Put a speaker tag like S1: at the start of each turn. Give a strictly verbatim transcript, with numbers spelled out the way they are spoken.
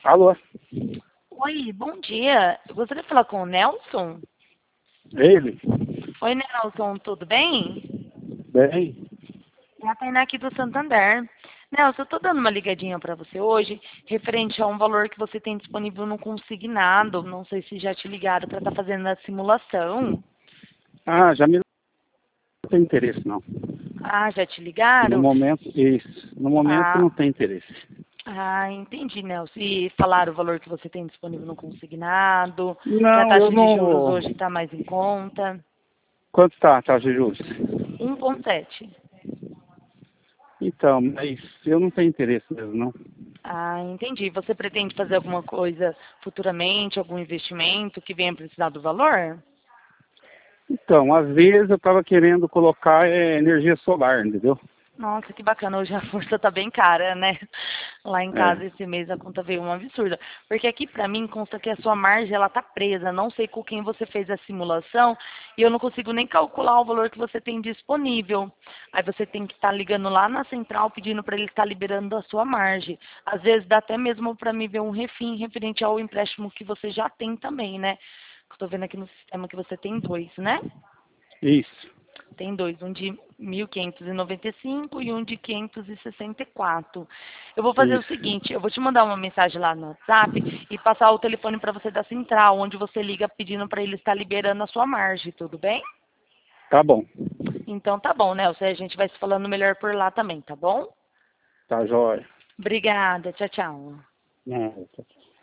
S1: Alô?
S2: Oi, bom dia. Eu gostaria de falar com o Nelson.
S1: Ele?
S2: Oi, Nelson, tudo bem?
S1: Bem?
S2: É a Tainá aqui do Santander. Nelson, eu estou dando uma ligadinha para você hoje, referente a um valor que você tem disponível no consignado. Não sei se já te ligaram para estar fazendo a simulação.
S1: Ah, já me não tem interesse, não.
S2: Ah, já te
S1: No
S2: ligaram?
S1: momento, isso. No momento
S2: Ah,
S1: não tem interesse.
S2: ah, entendi, Nelson. E falaram o valor que você tem disponível no consignado, que a
S1: Não, eu
S2: taxa de juros
S1: não...
S2: hoje está mais em conta.
S1: Quanto está a taxa de juros?
S2: um vírgula sete.
S1: Então, mas eu não tenho interesse mesmo, não.
S2: Ah, entendi. Você pretende fazer alguma coisa futuramente, algum investimento que venha precisar do valor?
S1: Então, às vezes eu estava querendo colocar é, energia solar, entendeu?
S2: Nossa, que bacana. Hoje a força tá bem cara, né? Lá em casa
S1: É.
S2: esse mês a conta veio uma absurda. Porque aqui pra mim consta que a sua margem ela tá presa. Não sei com quem você fez a simulação e eu não consigo nem calcular o valor que você tem disponível. Aí você tem que estar ligando lá na central pedindo para ele estar liberando a sua margem. Às vezes dá até mesmo para mim ver um refim referente ao empréstimo que você já tem também, né? Eu tô vendo aqui no sistema que você tem dois, né?
S1: Isso.
S2: Tem dois, um de mil quinhentos e noventa e cinco e um de quinhentos e sessenta e quatro. Eu vou fazer o
S1: Isso.
S2: seguinte, eu vou te mandar uma mensagem lá no WhatsApp e passar o telefone para você da central, onde você liga pedindo para ele estar liberando a sua margem, tudo bem?
S1: Tá bom.
S2: Então tá bom, né? Ou seja, a gente vai se falando melhor por lá também, tá bom?
S1: Tá jóia.
S2: Obrigada, tchau, tchau.
S1: Não, tá-